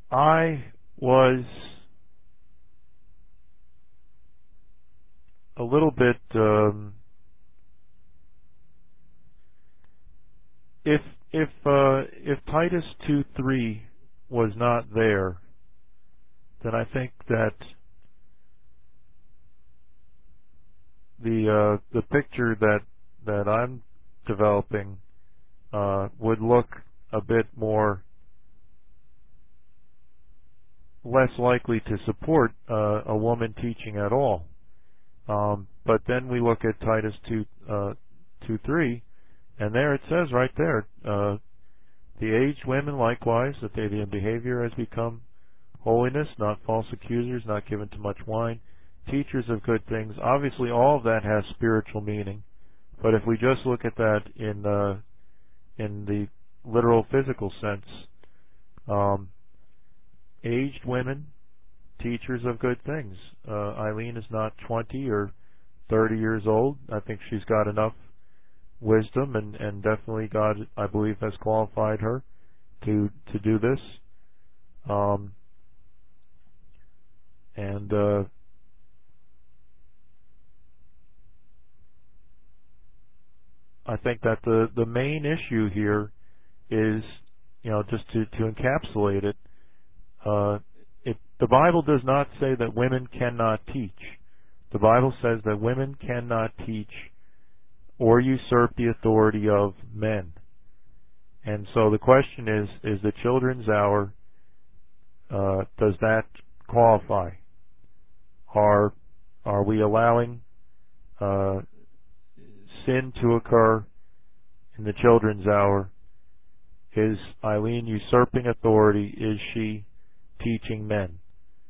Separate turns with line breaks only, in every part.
I was a little bit, if if Titus 2:3 was not there, then I think that the picture that I'm developing would look a bit more less likely to support a woman teaching at all. But then we look at Titus 2:3, and there it says right there, the aged women likewise, that they be in behavior as become holiness, not false accusers, not given to much wine, teachers of good things. Obviously, all of that has spiritual meaning, but if we just look at that in the literal physical sense, aged women, teachers of good things. Eileen is not 20 or 30 years old. I think she's got enough wisdom, and definitely God, I believe, has qualified her to do this. I think that the main issue here is, just to encapsulate it, the Bible does not say that women cannot teach. The Bible says that women cannot teach or usurp the authority of men. And so the question is the children's hour, does that qualify? Are we allowing sin to occur in the children's hour? Is Eileen usurping authority? Is she teaching men?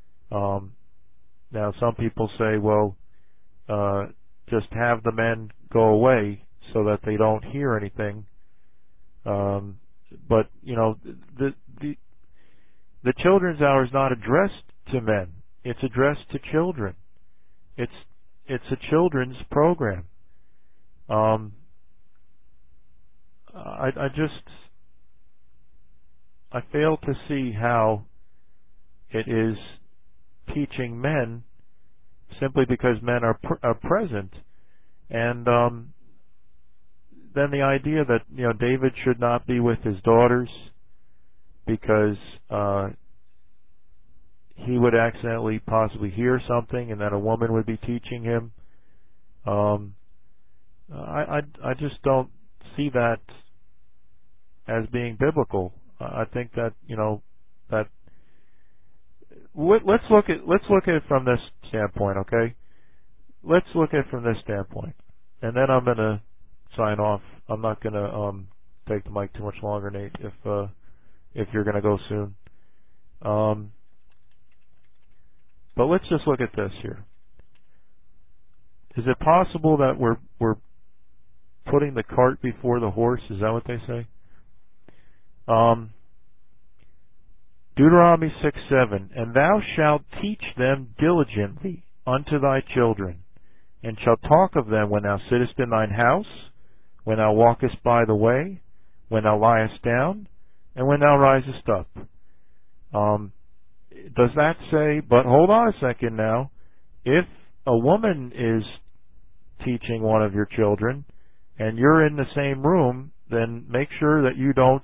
Now some people say, well, just have the men go away so that they don't hear anything. But the children's hour is not addressed to men. It's addressed to children. It's a children's program. I fail to see how it is teaching men simply because men are present, and then the idea that David should not be with his daughters because he would accidentally possibly hear something, and that a woman would be teaching him. I just don't see that as being biblical. I think that that let's look at it from this standpoint, okay? Let's look at it from this standpoint, and then I'm going to sign off. I'm not going to take the mic too much longer, Nate, if you're going to go soon. But let's just look at this here. Is it possible that we're putting the cart before the horse? Is that what they say? Deuteronomy 6:7, and thou shalt teach them diligently unto thy children, and shalt talk of them when thou sittest in thine house, when thou walkest by the way, when thou liest down, and when thou risest up. Does that say, but hold on a second now, if a woman is teaching one of your children, and you're in the same room, then make sure that you don't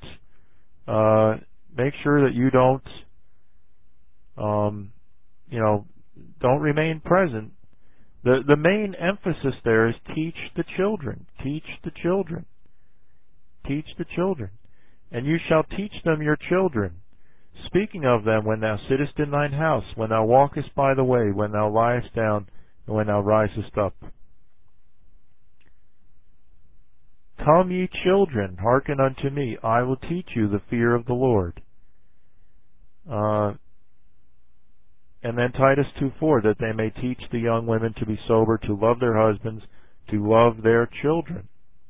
don't remain present. The main emphasis there is teach the children. Teach the children. Teach the children. And you shall teach them your children, speaking of them when thou sittest in thine house, when thou walkest by the way, when thou liest down, and when thou risest up. Come, ye children, hearken unto me. I will teach you the fear of the Lord. And then Titus 2:4, that they may teach the young women to be sober, to love their husbands, to love their children.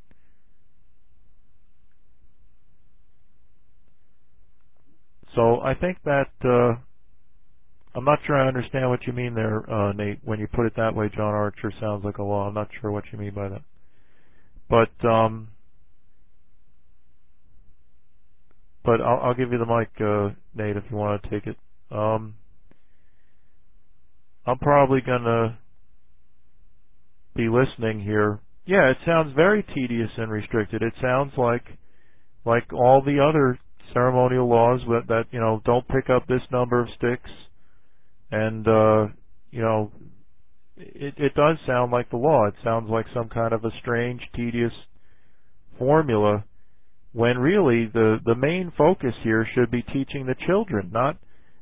So I think that, I'm not sure I understand what you mean there, Nate. When you put it that way, John Archer sounds like a law. I'm not sure what you mean by that. But but I'll give you the mic, Nate, if you want to take it. I'm probably gonna be listening here. Yeah, it sounds very tedious and restricted. It sounds like all the other ceremonial laws that don't pick up this number of sticks, and it does sound like the law. It sounds like some kind of a strange, tedious formula, when really the main focus here should be teaching the children, not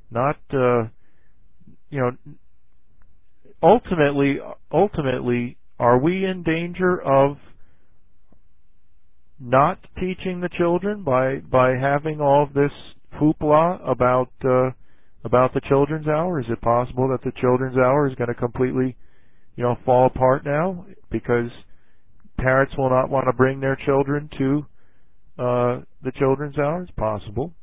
ultimately, are we in danger of not teaching the children by having all of this hoopla about the children's hour? Is it possible that the children's hour is going to completely fall apart now because parents will not want to bring their children to the children's hour? It's possible.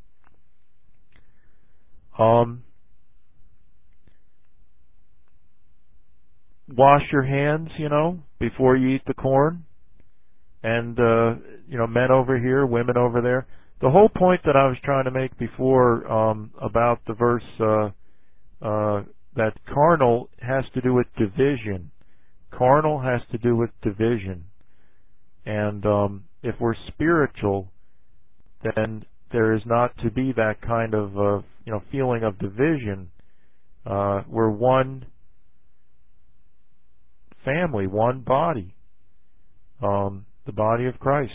Wash your hands, before you eat the corn. And, men over here, women over there. The whole point that I was trying to make before about the verse that carnal has to do with division. Carnal has to do with division. And if we're spiritual, then there is not to be that kind of feeling of division. We're one family, one body, the body of Christ.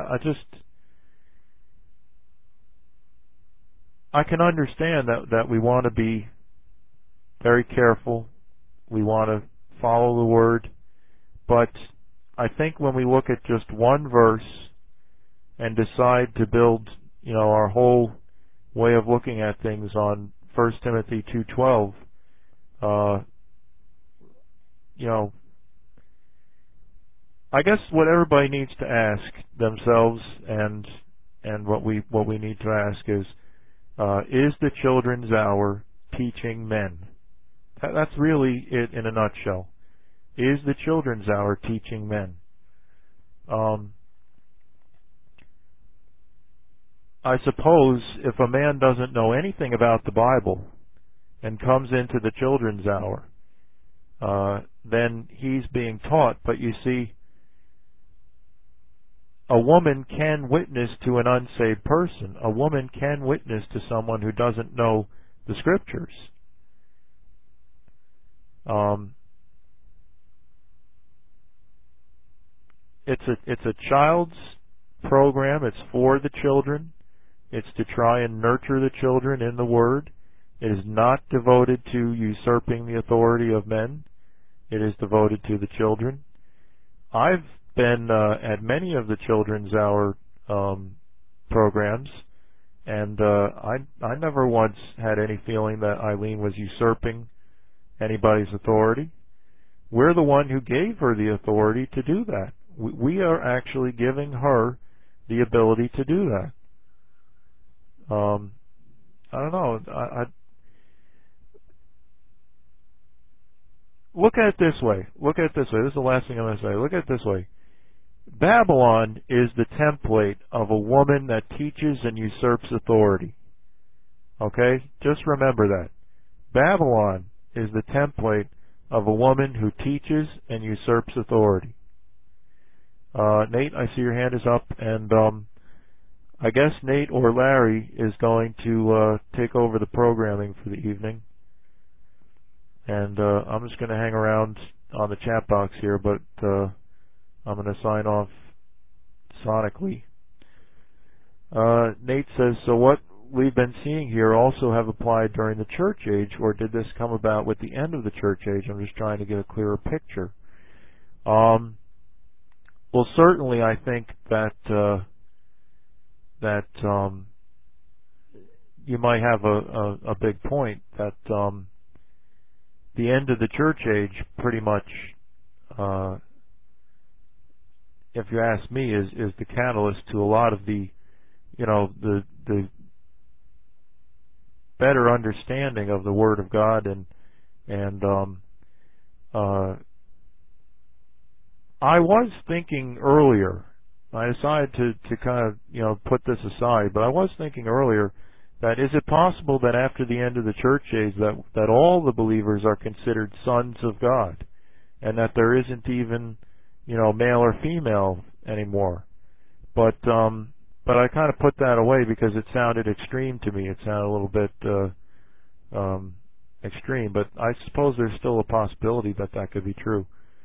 I can understand that we want to be very careful. We want to follow the Word. But I think when we look at just one verse and decide to build, our whole way of looking at things on 1 Timothy 2:12, I guess what everybody needs to ask themselves and what we need to ask is the children's hour teaching men? That's really it in a nutshell. Is the children's hour teaching men? I suppose if a man doesn't know anything about the Bible and comes into the children's hour, then he's being taught. But you see, a woman can witness to an unsaved person. A woman can witness to someone who doesn't know the Scriptures. It's a child's program. It's for the children. It's to try and nurture the children in the Word. It is not devoted to usurping the authority of men. It is devoted to the children. I've been at many of the children's hour programs, and I never once had any feeling that Eileen was usurping anybody's authority. We're the one who gave her the authority to do that. We are actually giving her the ability to do that. I don't know. I look at it this way. This is the last thing I'm going to say. Look at it this way. Babylon is the template of a woman that teaches and usurps authority. Okay? Just remember that. Babylon is the template of a woman who teaches and usurps authority. Nate, I see your hand is up, and I guess Nate or Larry is going to take over the programming for the evening. And I'm just going to hang around on the chat box here, but I'm going to sign off sonically. Nate says, so what we've been seeing here also have applied during the church age, or did this come about with the end of the church age? I'm just trying to get a clearer picture. Well, certainly I think that you might have a big point that the end of the church age pretty much, if you ask me, is the catalyst to a lot of the better understanding of the Word of God, and I was thinking earlier I decided to kind of, put this aside. But I was thinking earlier that is it possible that after the end of the church age that all the believers are considered sons of God, and that there isn't even, male or female anymore? But I kind of put that away because it sounded extreme to me. It sounded a little bit extreme. But I suppose there's still a possibility that could be true.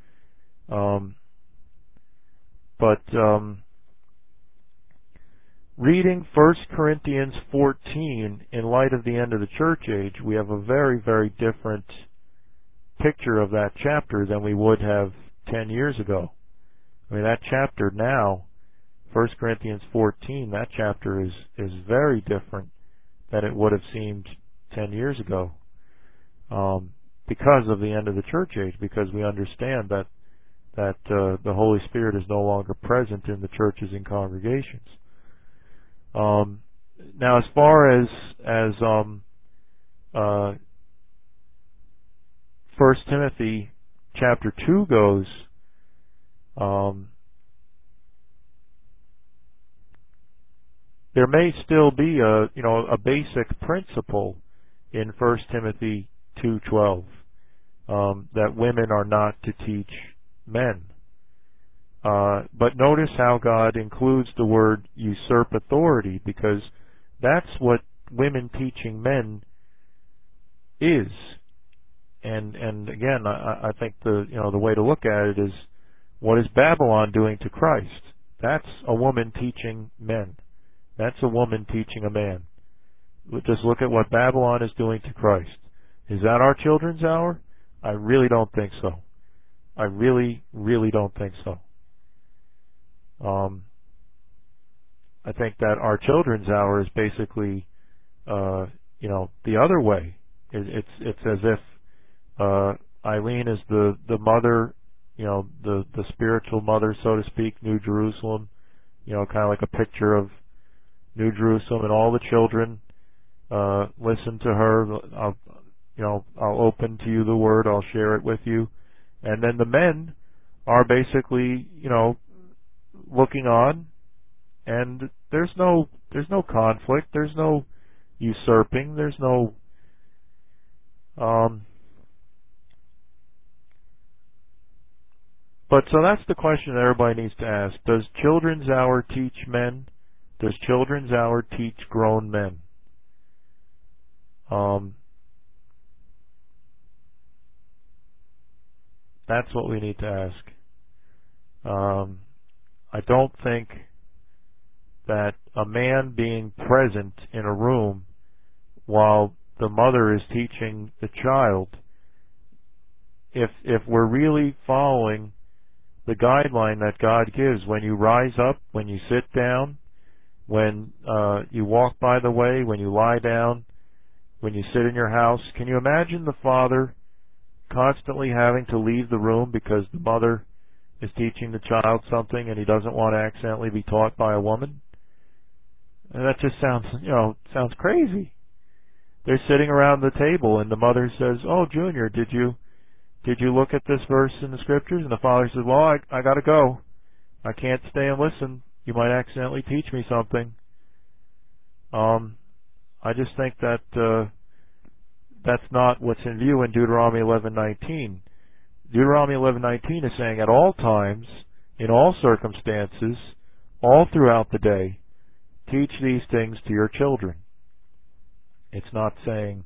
Reading 1 Corinthians 14 in light of the end of the church age, we have a very, very different picture of that chapter than we would have 10 years ago. I mean, that chapter now, 1 Corinthians 14, that chapter is very different than it would have seemed 10 years ago, because of the end of the church age, because we understand that the Holy Spirit is no longer present in the churches and congregations. Now, as far as 1 Timothy chapter 2 goes, there may still be a basic principle in 1 Timothy 2:12 that women are not to teach men. But notice how God includes the word usurp authority, because that's what women teaching men is. And again, I think the way to look at it is, what is Babylon doing to Christ? That's a woman teaching men. That's a woman teaching a man. Just look at what Babylon is doing to Christ. Is that our children's hour? I really don't think so. I really, really don't think so. I think that our children's hour is basically, the other way. It's as if Eileen is the mother, the spiritual mother, so to speak, New Jerusalem. Kind of like a picture of New Jerusalem, and all the children listen to her. I'll open to you the word. I'll share it with you, and then the men are basically, looking on, and there's no conflict, there's no usurping, there's no but so that's the question that everybody needs to ask. Does children's hour teach men? Does children's hour teach grown men? That's what we need to ask. I don't think that a man being present in a room while the mother is teaching the child, if we're really following the guideline that God gives, when you rise up, when you sit down, when you walk by the way, when you lie down, when you sit in your house, can you imagine the father constantly having to leave the room because the mother is teaching the child something and he doesn't want to accidentally be taught by a woman? And that just sounds crazy. They're sitting around the table and the mother says, "Oh, Junior, did you look at this verse in the scriptures?" And the father says, "Well, I gotta go. I can't stay and listen. You might accidentally teach me something." I just think that that's not what's in view in Deuteronomy 11:19. Deuteronomy 11:19 is saying at all times, in all circumstances, all throughout the day, teach these things to your children. It's not saying,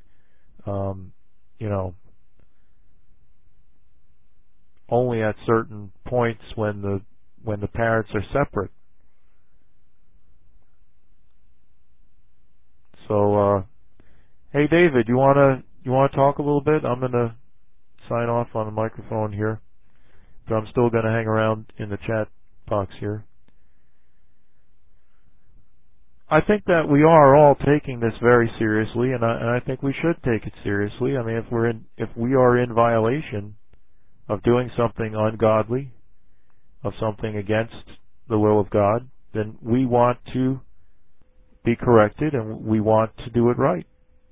only at certain points when the parents are separate. So, hey David, you wanna talk a little bit? I'm gonna sign off on the microphone here, but I'm still gonna hang around in the chat box here. I think that we are all taking this very seriously, and I think we should take it seriously. I mean, if we are in violation of doing something ungodly, of something against the will of God, then we want to be corrected and we want to do it right.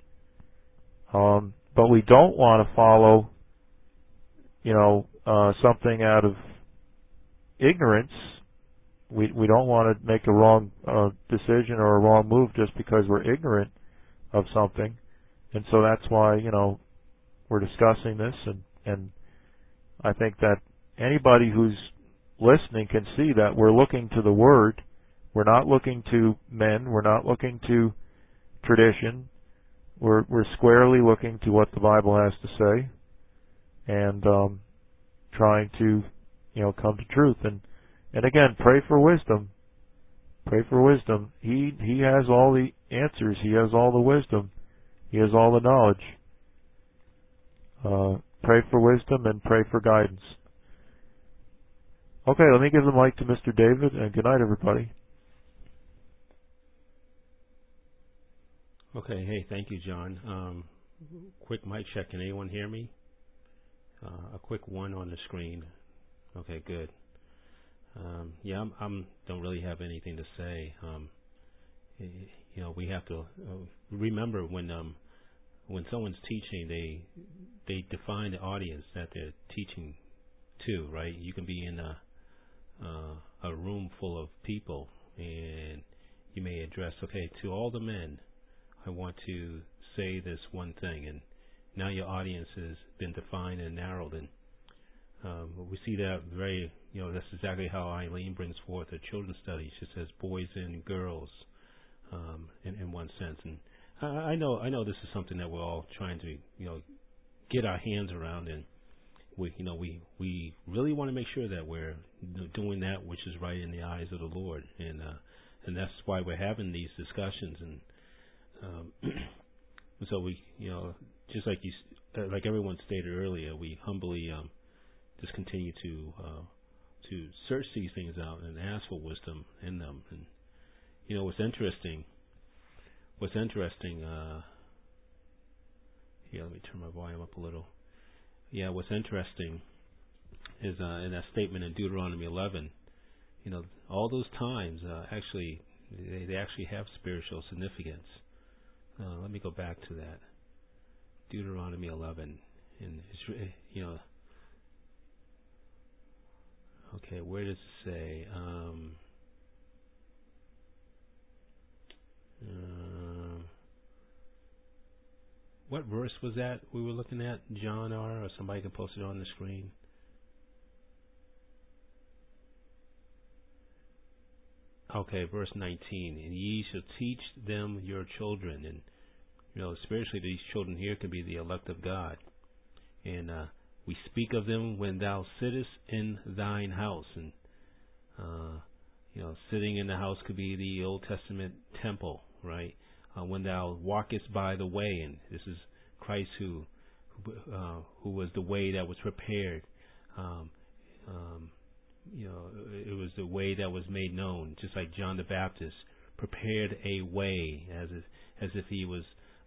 But we don't want to follow, something out of ignorance We don't want to make a wrong decision or a wrong move just because we're ignorant of something. And so that's why, we're discussing this, and I think that anybody who's listening can see that we're looking to the Word. We're not looking to men. We're not looking to tradition. We're squarely looking to what the Bible has to say, and trying to, come to truth. And again, pray for wisdom. Pray for wisdom. He has all the answers. He has all the wisdom. He has all the knowledge. Pray for wisdom and pray for guidance. Okay, let me give the mic to Mr. David, and good night, everybody.
Okay, hey, thank you, John. Quick mic check. Can anyone hear me? A quick 1 on the screen. Okay, good. Yeah, I'm don't really have anything to say. We have to remember when someone's teaching, they define the audience that they're teaching to, right? You can be in a room full of people, and you may address, okay, to all the men, I want to say this one thing, and now your audience has been defined and narrowed, and we see that that's exactly how Eileen brings forth her children's study. She says boys and girls, in one sense, and I know this is something that we're all trying to get our hands around, and we really want to make sure that we're doing that which is right in the eyes of the Lord, and that's why we're having these discussions, and so we just like everyone stated earlier, we humbly just continue to search these things out and ask for wisdom in them. And what's interesting here, let me turn my volume up a little. Yeah, what's interesting is in that statement in Deuteronomy 11, all those times actually they actually have spiritual significance. Let me go back to that. Deuteronomy 11, and it's okay, where does it say? What verse was that we were looking at, John R., or somebody can post it on the screen? Okay, verse 19. And ye shall teach them your children. And, spiritually these children here can be the elect of God. And we speak of them when thou sittest in thine house. And, sitting in the house could be the Old Testament temple, right? When thou walkest by the way, and this is Christ who was the way that was prepared. It was the way that was made known, just like John the Baptist prepared a way, as if he was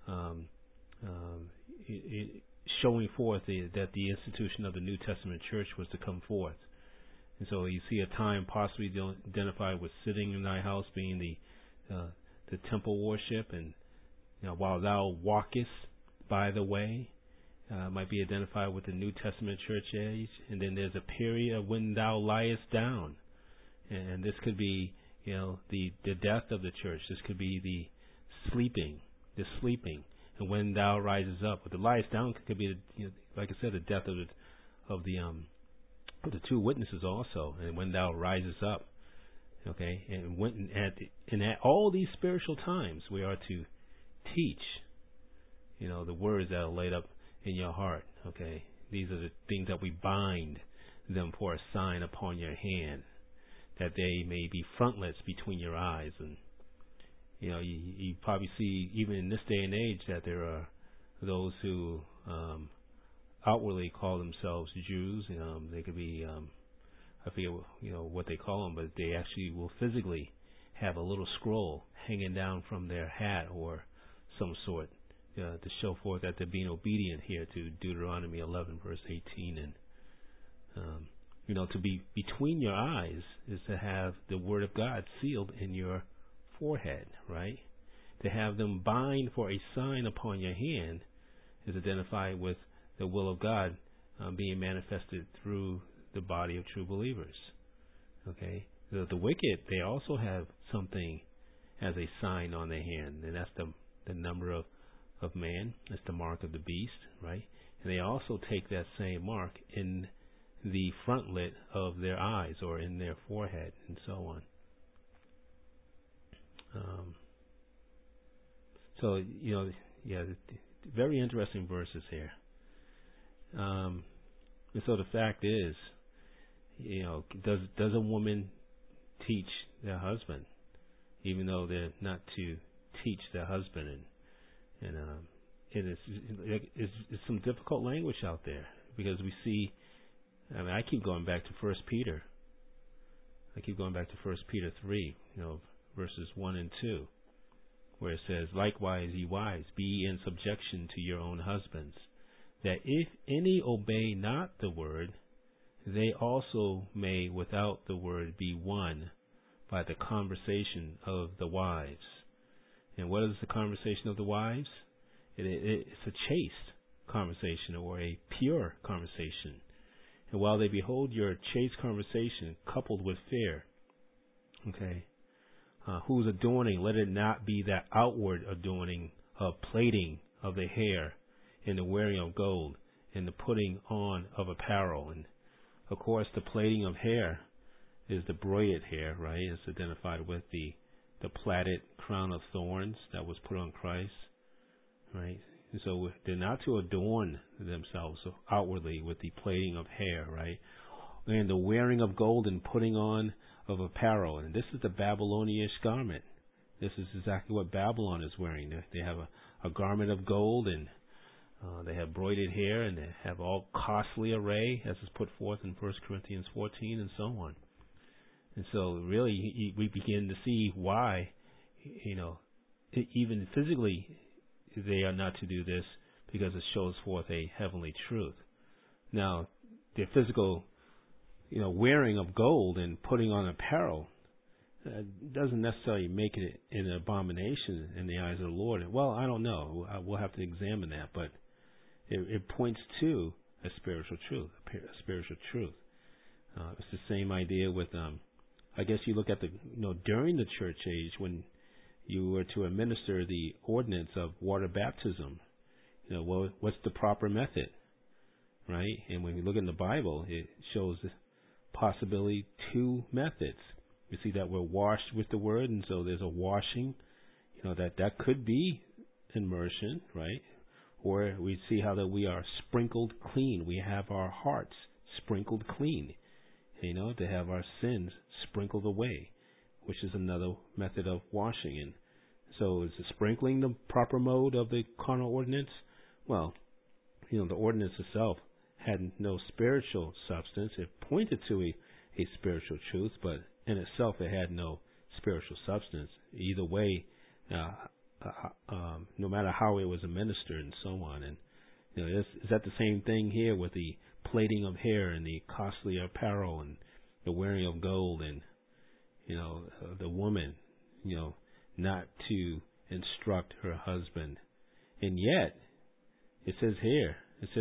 showing forth that the institution of the New Testament church was to come forth. And so you see a time possibly identified with sitting in thy house being the temple worship, and while thou walkest by the way might be identified with the New Testament church age. And then there's a period of when thou liest down, and this could be the death of the church. This could be the sleeping, and when thou rises up. But the liest down could be like I said, the death of the two witnesses also, and when thou rises up. Okay, and at all these spiritual times, we are to teach, the words that are laid up in your heart. Okay, these are the things that we bind them for a sign upon your hand, that they may be frontlets between your eyes. And you probably see even in this day and age that there are those who outwardly call themselves Jews. They could be I forget what they call them, but they actually will physically have a little scroll hanging down from their hat or some sort to show forth that they're being obedient here to Deuteronomy 11 verse 18. And to be between your eyes is to have the Word of God sealed in your forehead, right? To have them bind for a sign upon your hand is identified with the will of God being manifested through the body of true believers. Okay, the wicked, they also have something as a sign on their hand, and that's the number of man. That's the mark of the beast, right? And they also take that same mark in the frontlet of their eyes or in their forehead and so on. So, very interesting verses here. And so the fact is, does a woman teach their husband, even though they're not to teach their husband? And it's some difficult language out there, because we see, I keep going back to 1 Peter. I keep going back to 1 Peter 3, verses 1 and 2, where it says, "Likewise, ye wives, be in subjection to your own husbands, that if any obey not the word, they also may without the word be won by the conversation of the wives." And what is the conversation of the wives? It's a chaste conversation, or a pure conversation. And while they behold your chaste conversation coupled with fear, whose adorning, let it not be that outward adorning of plaiting of the hair, and the wearing of gold, and the putting on of apparel. And of course, the plaiting of hair is the braided hair, right? It's identified with the plaited crown of thorns that was put on Christ, right? And so they're not to adorn themselves outwardly with the plaiting of hair, right? And the wearing of gold and putting on of apparel. And this is the Babylonish garment. This is exactly what Babylon is wearing. They have a garment of gold, and they have braided hair, and they have all costly array, as is put forth in 1 Corinthians 14, and so on. And so really we begin to see why, even physically they are not to do this, because it shows forth a heavenly truth. Now, their physical, wearing of gold and putting on apparel doesn't necessarily make it an abomination in the eyes of the Lord. Well, I don't know. We'll have to examine that, but it points to a spiritual truth. It's the same idea with, I guess you look at during the church age, when you were to administer the ordinance of water baptism, what's the proper method, right? And when you look in the Bible, it shows possibly two methods. We see that we're washed with the word, and so there's a washing, that could be immersion, right? Or we see how that we are sprinkled clean. We have our hearts sprinkled clean, to have our sins sprinkled away, which is another method of washing. And so is the sprinkling the proper mode of the carnal ordinance? Well, the ordinance itself had no spiritual substance. It pointed to a spiritual truth, but in itself it had no spiritual substance. Either way, no matter how it was administered and so on. And is that the same thing here with the plaiting of hair and the costly apparel and the wearing of gold, and the woman, not to instruct her husband. And yet it says here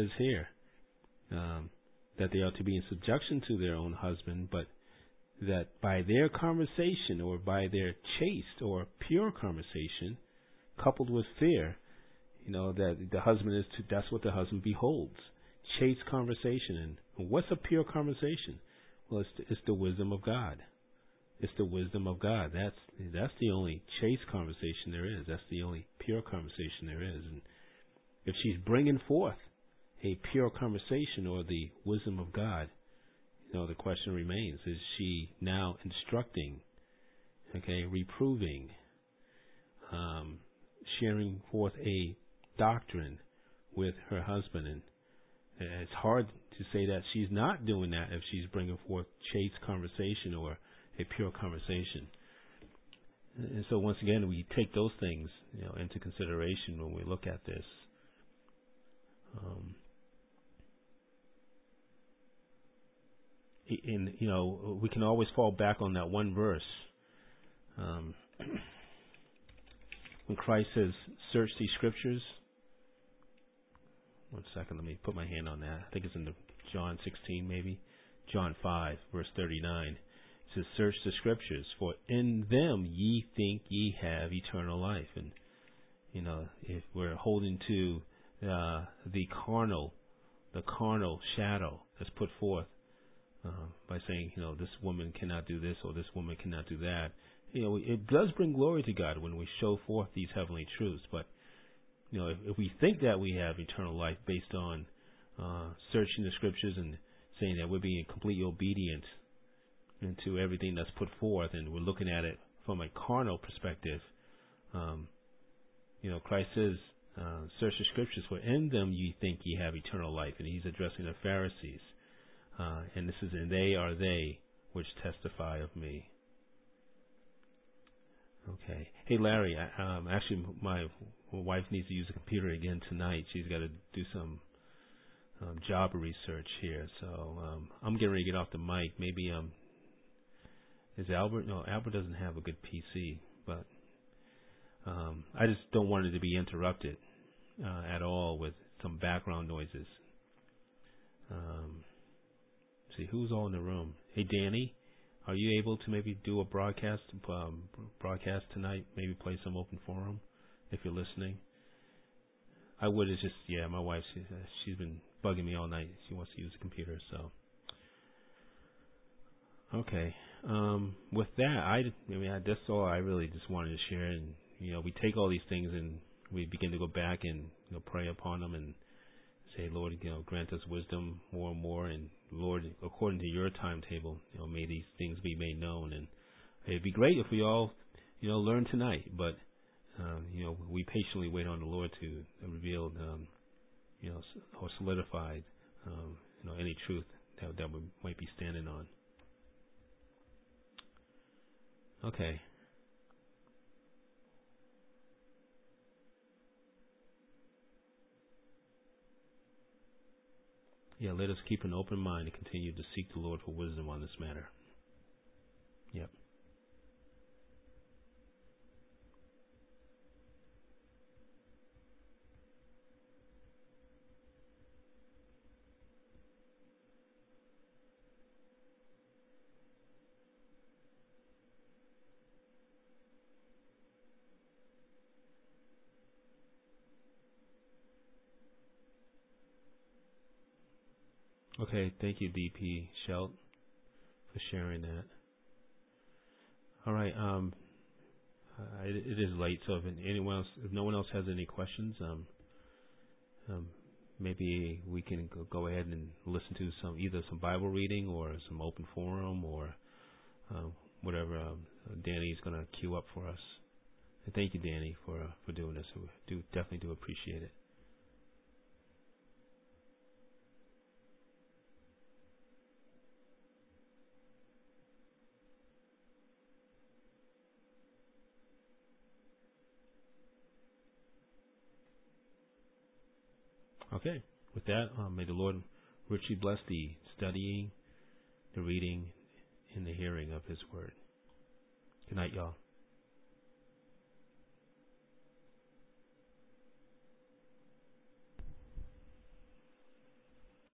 that they are to be in subjection to their own husband, but that by their conversation, or by their chaste or pure conversation, coupled with fear, that the husband is to, that's what the husband beholds. Chaste conversation. And what's a pure conversation? Well, it's the wisdom of God. It's the wisdom of God. That's the only chaste conversation there is. That's the only pure conversation there is. And if she's bringing forth a pure conversation, or the wisdom of God, the question remains: is she now instructing, reproving, sharing forth a doctrine with her husband? And it's hard to say that she's not doing that if she's bringing forth chaste conversation or a pure conversation. And so once again, we take those things into consideration when we look at this. We can always fall back on that one verse. When Christ says, "Search these scriptures." One second, let me put my hand on that. I think it's in John 16, maybe. John 5, verse 39. to search the scriptures, for in them ye think ye have eternal life. And if we're holding to the carnal shadow that's put forth by saying, this woman cannot do this or this woman cannot do that, it does bring glory to God when we show forth these heavenly truths. But if we think that we have eternal life based on searching the scriptures and saying that we're being completely obedient into everything that's put forth, and we're looking at it from a carnal perspective, Christ says, search the scriptures, for in them ye think ye have eternal life. And he's addressing the Pharisees. And this is, and they are they which testify of me. Okay. Hey, Larry, actually, my wife needs to use the computer again tonight. She's got to do some job research here. So I'm getting ready to get off the mic. Maybe, is Albert? No, Albert doesn't have a good PC, but I just don't want it to be interrupted at all with some background noises. See, who's all in the room? Hey, Danny, are you able to maybe do a broadcast tonight? Maybe play some open forum if you're listening. I would. It's just, my wife, she's been bugging me all night. She wants to use the computer, so. Okay. With that, that's all I really just wanted to share. And, we take all these things and we begin to go back and, pray upon them and say, Lord, grant us wisdom more and more. And Lord, according to your timetable, may these things be made known. And it'd be great if we all, learn tonight. But, we patiently wait on the Lord to reveal, or solidify, any truth that we might be standing on. Okay. Yeah, let us keep an open mind and continue to seek the Lord for wisdom on this matter. Yep. Okay, thank you, DP Schelt, for sharing that. All right, it is late, so if no one else has any questions, maybe we can go ahead and listen to either some Bible reading or some open forum or whatever Danny's going to queue up for us. And thank you, Danny, for doing this. We definitely do appreciate it. Okay. With that, may the Lord richly bless the studying, the reading, and the hearing of His Word. Good night, y'all.